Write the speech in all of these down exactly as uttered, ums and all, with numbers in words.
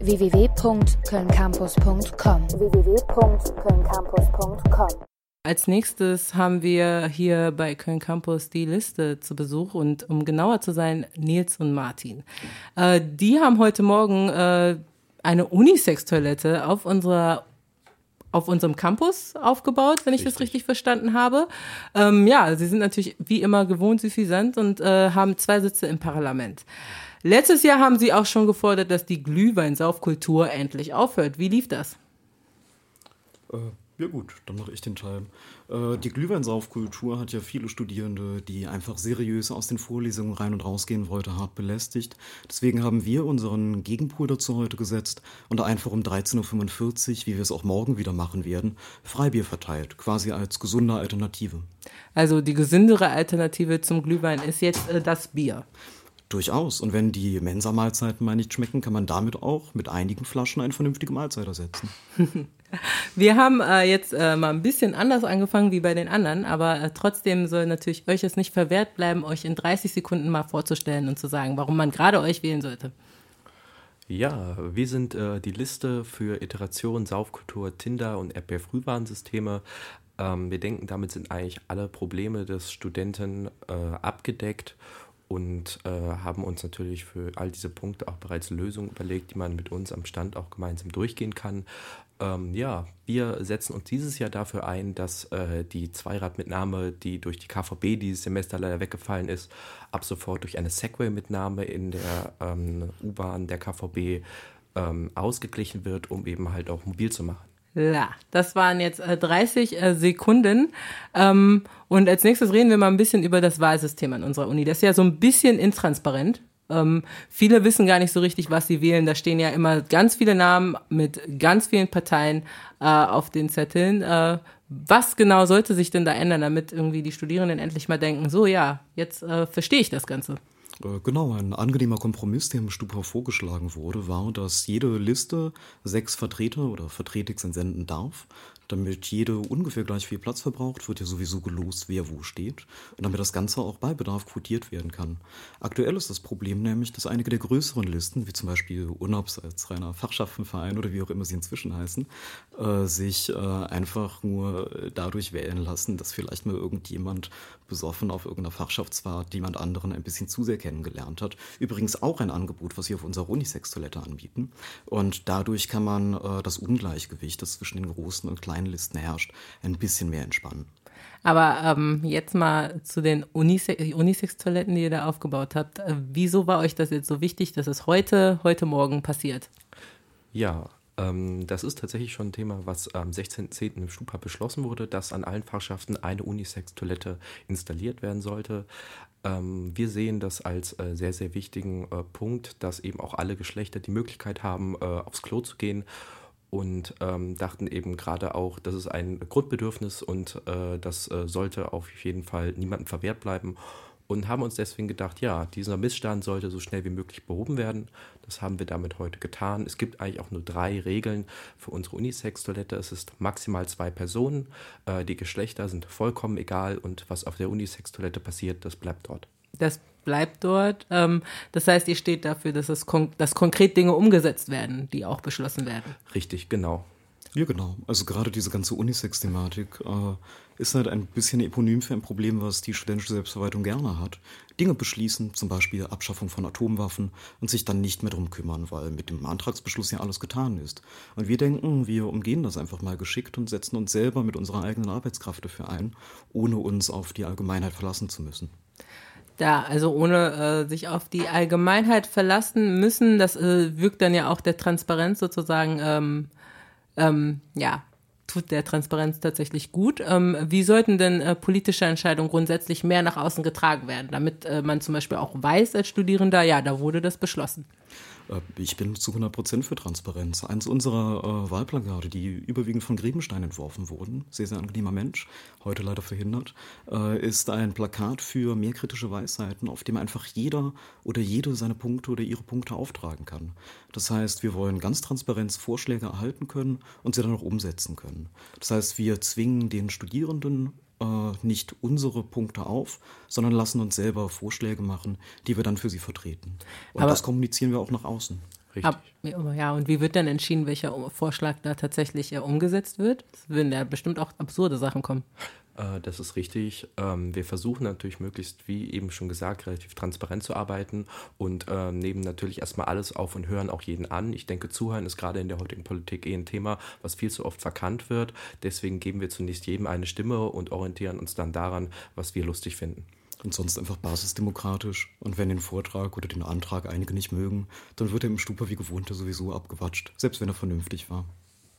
w w w punkt köln campus punkt com. w w w punkt köln campus punkt com. Als nächstes haben wir hier bei Köln Campus die Liste zu Besuch und um genauer zu sein, Nils und Martin. Äh, die haben heute Morgen äh, eine Unisex-Toilette auf unserer auf unserem Campus aufgebaut, wenn ich richtig. das richtig verstanden habe. Ähm, ja, sie sind natürlich wie immer gewohnt suffisant und äh, haben zwei Sitze im Parlament. Letztes Jahr haben sie auch schon gefordert, dass die Glühweinsaufkultur endlich aufhört. Wie lief das? Äh, ja gut, dann mache ich den Teil. Äh, die Glühweinsaufkultur hat ja viele Studierende, die einfach seriös aus den Vorlesungen rein und rausgehen wollten, hart belästigt. Deswegen haben wir unseren Gegenpol dazu heute gesetzt und einfach um dreizehn Uhr fünfundvierzig, wie wir es auch morgen wieder machen werden, Freibier verteilt, quasi als gesunde Alternative. Also die gesündere Alternative zum Glühwein ist jetzt äh, das Bier. Durchaus. Und wenn die Mensa-Mahlzeiten mal nicht schmecken, kann man damit auch mit einigen Flaschen eine vernünftige Mahlzeit ersetzen. Wir haben äh, jetzt äh, mal ein bisschen anders angefangen wie bei den anderen, aber äh, trotzdem soll natürlich euch es nicht verwehrt bleiben, euch in dreißig Sekunden mal vorzustellen und zu sagen, warum man gerade euch wählen sollte. Ja, wir sind äh, die Liste für Iteration, Saufkultur, Tinder und Erdbeer-Frühwarnsysteme. Ähm, wir denken, damit sind eigentlich alle Probleme des Studenten äh, abgedeckt. Und äh, haben uns natürlich für all diese Punkte auch bereits Lösungen überlegt, die man mit uns am Stand auch gemeinsam durchgehen kann. Ähm, ja, wir setzen uns dieses Jahr dafür ein, dass äh, die Zweiradmitnahme, die durch die K V B dieses Semester leider weggefallen ist, ab sofort durch eine Segway-Mitnahme in der ähm, U-Bahn der K V B ähm, ausgeglichen wird, um eben halt auch mobil zu machen. Ja, das waren jetzt äh, dreißig äh, Sekunden. Ähm, und als nächstes reden wir mal ein bisschen über das Wahlsystem an unserer Uni. Das ist ja so ein bisschen intransparent. Ähm, viele wissen gar nicht so richtig, was sie wählen. Da stehen ja immer ganz viele Namen mit ganz vielen Parteien äh, auf den Zetteln. Äh, was genau sollte sich denn da ändern, damit irgendwie die Studierenden endlich mal denken, so ja, jetzt äh, verstehe ich das Ganze. Genau, ein angenehmer Kompromiss, der im Stupor vorgeschlagen wurde, war, dass jede Liste sechs Vertreter oder Vertretix entsenden darf. Damit jede ungefähr gleich viel Platz verbraucht, wird ja sowieso gelost, wer wo steht. Und damit das Ganze auch bei Bedarf quotiert werden kann. Aktuell ist das Problem nämlich, dass einige der größeren Listen, wie zum Beispiel UNOPS als reiner Fachschaftenverein oder wie auch immer sie inzwischen heißen, äh, sich äh, einfach nur dadurch wählen lassen, dass vielleicht mal irgendjemand besoffen auf irgendeiner Fachschaftsfahrt jemand anderen ein bisschen zu sehr kennengelernt hat. Übrigens auch ein Angebot, was wir auf unserer Unisex-Toilette anbieten. Und dadurch kann man äh, das Ungleichgewicht, das zwischen den großen und kleinen Listen herrscht, ein bisschen mehr entspannen. Aber ähm, jetzt mal zu den Unisex- Unisex-Toiletten, die ihr da aufgebaut habt. Äh, wieso war euch das jetzt so wichtig, dass es heute, heute Morgen passiert? Ja, ähm, das ist tatsächlich schon ein Thema, was am sechzehnten zehnten im Stupa beschlossen wurde, dass an allen Fachschaften eine Unisex-Toilette installiert werden sollte. Ähm, wir sehen das als äh, sehr, sehr wichtigen äh, Punkt, dass eben auch alle Geschlechter die Möglichkeit haben, äh, aufs Klo zu gehen. Und ähm, dachten eben gerade auch, das ist ein Grundbedürfnis und äh, das äh, sollte auf jeden Fall niemandem verwehrt bleiben. Und haben uns deswegen gedacht, ja, dieser Missstand sollte so schnell wie möglich behoben werden. Das haben wir damit heute getan. Es gibt eigentlich auch nur drei Regeln für unsere Unisex-Toilette. Es ist maximal zwei Personen. Äh, die Geschlechter sind vollkommen egal und was auf der Unisex-Toilette passiert, das bleibt dort. Das bleibt dort. Ähm, das heißt, ihr steht dafür, dass, es kon- dass konkret Dinge umgesetzt werden, die auch beschlossen werden. Richtig, genau. Ja, genau. Also gerade diese ganze Unisex-Thematik äh, ist halt ein bisschen eponym für ein Problem, was die studentische Selbstverwaltung gerne hat. Dinge beschließen, zum Beispiel Abschaffung von Atomwaffen und sich dann nicht mehr drum kümmern, weil mit dem Antragsbeschluss ja alles getan ist. Und wir denken, wir umgehen das einfach mal geschickt und setzen uns selber mit unserer eigenen Arbeitskraft dafür ein, ohne uns auf die Allgemeinheit verlassen zu müssen. Ja, also ohne äh, sich auf die Allgemeinheit verlassen müssen, das äh, wirkt dann ja auch der Transparenz sozusagen, ähm, ähm, ja, tut der Transparenz tatsächlich gut. Ähm, wie sollten denn äh, politische Entscheidungen grundsätzlich mehr nach außen getragen werden, damit äh, man zum Beispiel auch weiß als Studierender, ja, da wurde das beschlossen? Ich bin zu hundert Prozent für Transparenz. Eins unserer äh, Wahlplakate, die überwiegend von Grebenstein entworfen wurden, sehr, sehr angenehmer Mensch, heute leider verhindert, äh, ist ein Plakat für mehr kritische Weisheiten, auf dem einfach jeder oder jede seine Punkte oder ihre Punkte auftragen kann. Das heißt, wir wollen ganz transparent Vorschläge erhalten können und sie dann auch umsetzen können. Das heißt, wir zwingen den Studierenden äh, nicht unsere Punkte auf, sondern lassen uns selber Vorschläge machen, die wir dann für sie vertreten. Und Aber das kommunizieren wir auch nach außen. Richtig. Ab, ja, und wie wird dann entschieden, welcher Vorschlag da tatsächlich äh, umgesetzt wird? Es würden ja bestimmt auch absurde Sachen kommen. Äh, das ist richtig. Ähm, wir versuchen natürlich möglichst, wie eben schon gesagt, relativ transparent zu arbeiten und äh, nehmen natürlich erstmal alles auf und hören auch jeden an. Ich denke, Zuhören ist gerade in der heutigen Politik eh ein Thema, was viel zu oft verkannt wird. Deswegen geben wir zunächst jedem eine Stimme und orientieren uns dann daran, was wir lustig finden. Und sonst einfach basisdemokratisch. Und wenn den Vortrag oder den Antrag einige nicht mögen, dann wird er im Stupa wie gewohnt sowieso abgewatscht, selbst wenn er vernünftig war.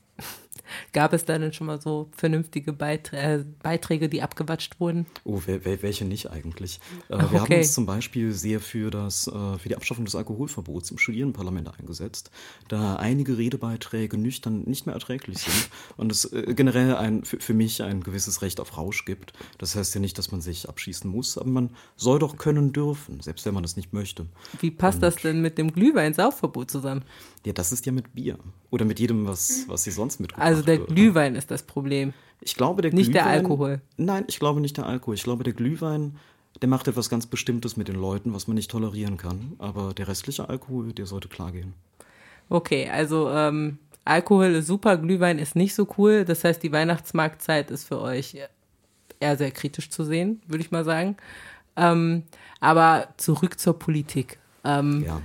Gab es da denn schon mal so vernünftige Beiträ- äh, Beiträge, die abgewatscht wurden? Oh, wel- wel- welche nicht eigentlich? Äh, wir okay. haben uns zum Beispiel sehr für, das, äh, für die Abschaffung des Alkoholverbots im Studierendenparlament eingesetzt, da einige Redebeiträge nüchtern nicht mehr erträglich sind und es äh, generell ein, für, für mich ein gewisses Recht auf Rausch gibt. Das heißt ja nicht, dass man sich abschießen muss, aber man soll doch können dürfen, selbst wenn man das nicht möchte. Wie passt Und das denn mit dem Glühwein-Saufverbot zusammen? Ja, das ist ja mit Bier oder mit jedem, was, was sie sonst mitgebracht Also der wird. Glühwein ist das Problem. Ich glaube, der Nicht Glühwein, der Alkohol. Nein, ich glaube nicht der Alkohol. Ich glaube, der Glühwein, der macht etwas ganz Bestimmtes mit den Leuten, was man nicht tolerieren kann. Aber der restliche Alkohol, der sollte klar gehen. Okay, also ähm, Alkohol ist super, Glühwein ist nicht so cool. Das heißt, die Weihnachtsmarktzeit ist für euch eher sehr kritisch zu sehen, würde ich mal sagen. Ähm, aber zurück zur Politik. Ähm, Ja.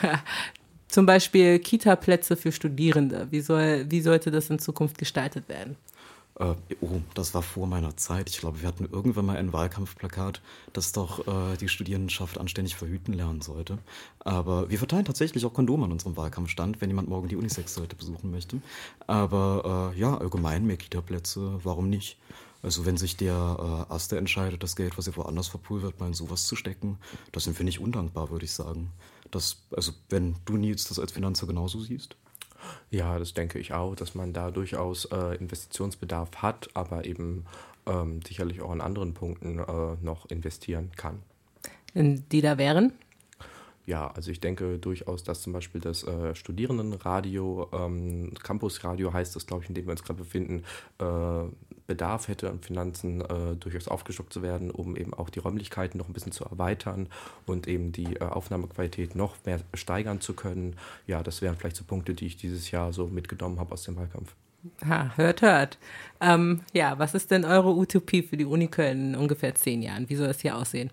Zum Beispiel Kita-Plätze für Studierende. Wie soll, wie sollte das in Zukunft gestaltet werden? Äh, oh, das war vor meiner Zeit. Ich glaube, wir hatten irgendwann mal ein Wahlkampfplakat, das doch äh, die Studierendenschaft anständig verhüten lernen sollte. Aber wir verteilen tatsächlich auch Kondome an unserem Wahlkampfstand, wenn jemand morgen die Unisex-Seite besuchen möchte. Aber äh, ja, allgemein mehr Kita-Plätze, warum nicht? Also wenn sich der äh, Erste entscheidet, das Geld, was er woanders verpulvert, mal in sowas zu stecken, das sind wir nicht undankbar, würde ich sagen. Das, also wenn du, Nils, das als Finanzer genauso siehst? Ja, das denke ich auch, dass man da durchaus äh, Investitionsbedarf hat, aber eben ähm, sicherlich auch an anderen Punkten äh, noch investieren kann. Die da wären? Ja, also ich denke durchaus, dass zum Beispiel das äh, Studierendenradio, ähm, Campusradio heißt das, glaube ich, in dem wir uns gerade befinden, äh, Bedarf hätte an Finanzen äh, durchaus aufgestockt zu werden, um eben auch die Räumlichkeiten noch ein bisschen zu erweitern und eben die äh, Aufnahmequalität noch mehr steigern zu können. Ja, das wären vielleicht so Punkte, die ich dieses Jahr so mitgenommen habe aus dem Wahlkampf. Ha, hört, hört. Ähm, ja, was ist denn eure Utopie für die Uni Köln in ungefähr zehn Jahren? Wie soll es hier aussehen?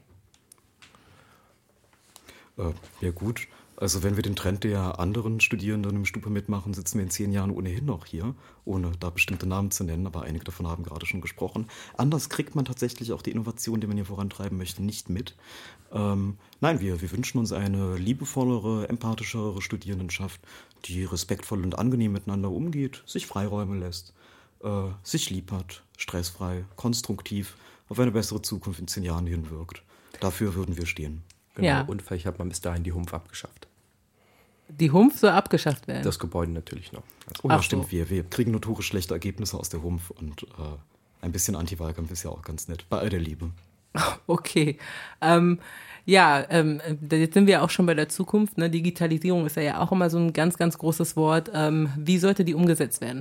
Äh, ja gut, also wenn wir den Trend der anderen Studierenden im Stupa mitmachen, sitzen wir in zehn Jahren ohnehin noch hier, ohne da bestimmte Namen zu nennen, aber einige davon haben gerade schon gesprochen. Anders kriegt man tatsächlich auch die Innovation, die man hier vorantreiben möchte, nicht mit. Ähm, nein, wir, wir wünschen uns eine liebevollere, empathischere Studierendenschaft, die respektvoll und angenehm miteinander umgeht, sich Freiräume lässt, äh, sich lieb hat, stressfrei, konstruktiv, auf eine bessere Zukunft in zehn Jahren hinwirkt. Dafür würden wir stehen. Genau, Ja. und vielleicht hat man bis dahin die Humpf abgeschafft. Die Humpf soll abgeschafft werden? Das Gebäude natürlich noch. Also, Oh ja, Ach so. stimmt, wir, wir kriegen notorisch schlechte Ergebnisse aus der Humpf und äh, ein bisschen Anti-Wahlkampf ist ja auch ganz nett, bei all der Liebe. Okay. Ähm, ja, ähm, jetzt sind wir auch schon bei der Zukunft. Ne? Digitalisierung ist ja, ja auch immer so ein ganz, ganz großes Wort. Ähm, wie sollte die umgesetzt werden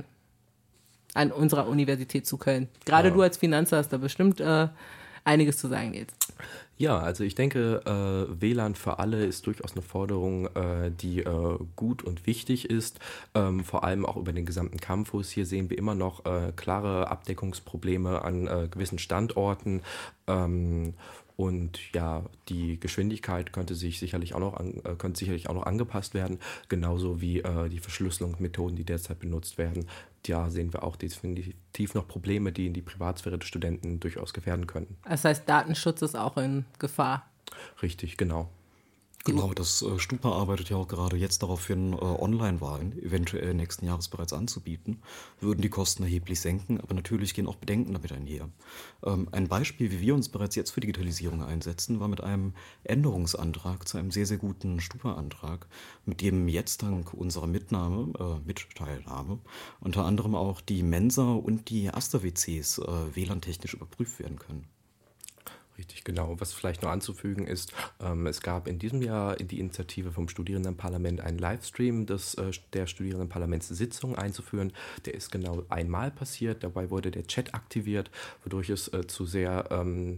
an unserer Universität zu Köln? Gerade Ja. du als Finanzer hast da bestimmt äh, einiges zu sagen jetzt. Ja, also ich denke, äh, W L A N für alle ist durchaus eine Forderung, äh, die äh, gut und wichtig ist, ähm, vor allem auch über den gesamten Campus. Hier sehen wir immer noch äh, klare Abdeckungsprobleme an äh, gewissen Standorten. Ähm, Und ja, die Geschwindigkeit könnte sich sicherlich auch noch an, äh, könnte sicherlich auch noch angepasst werden, genauso wie äh, die Verschlüsselungsmethoden, die derzeit benutzt werden. Da sehen wir auch definitiv noch Probleme, die in die Privatsphäre der Studenten durchaus gefährden können. Das heißt, Datenschutz ist auch in Gefahr. Richtig, genau. Genau, das äh, Stupa arbeitet ja auch gerade jetzt darauf hin, äh, Online-Wahlen eventuell nächsten Jahres bereits anzubieten, würden die Kosten erheblich senken, aber natürlich gehen auch Bedenken damit einher. Ähm, ein Beispiel, wie wir uns bereits jetzt für Digitalisierung einsetzen, war mit einem Änderungsantrag zu einem sehr, sehr guten Stupa-Antrag, mit dem jetzt dank unserer Mitnahme, äh, Mitteilnahme, unter anderem auch die Mensa und die Asta-W Cs äh, W L A N-technisch überprüft werden können. Richtig, genau. Was vielleicht noch anzufügen ist, ähm, es gab in diesem Jahr die Initiative vom Studierendenparlament, einen Livestream des, äh, der Studierendenparlamentssitzung einzuführen. Der ist genau einmal passiert. Dabei wurde der Chat aktiviert, wodurch es äh, zu sehr ähm,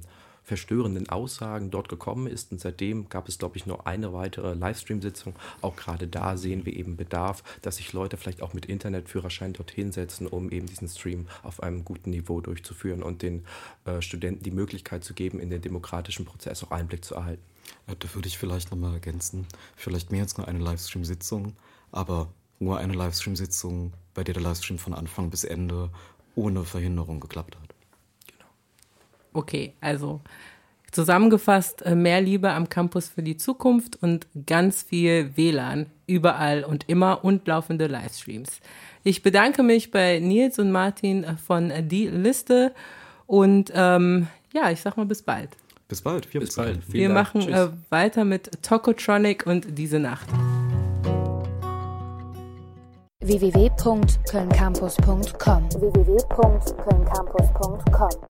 verstörenden Aussagen dort gekommen ist. Und seitdem gab es, glaube ich, nur eine weitere Livestream-Sitzung. Auch gerade da sehen wir eben Bedarf, dass sich Leute vielleicht auch mit Internetführerschein dorthin setzen, um eben diesen Stream auf einem guten Niveau durchzuführen und den äh, Studenten die Möglichkeit zu geben, in den demokratischen Prozess auch Einblick zu erhalten. Da würde ich vielleicht nochmal ergänzen, vielleicht mehr als nur eine Livestream-Sitzung, aber nur eine Livestream-Sitzung, bei der der Livestream von Anfang bis Ende ohne Verhinderung geklappt hat. Genau. Okay, also zusammengefasst, mehr Liebe am Campus für die Zukunft und ganz viel W L A N überall und immer und laufende Livestreams. Ich bedanke mich bei Nils und Martin von Die Liste und ähm, ja, ich sag mal bis bald. Bis bald. Wir bis bald. Vielen Wir Dank. machen äh, weiter mit Tokotronic und Diese Nacht. w w w punkt köln campus punkt com w w w punkt köln campus punkt com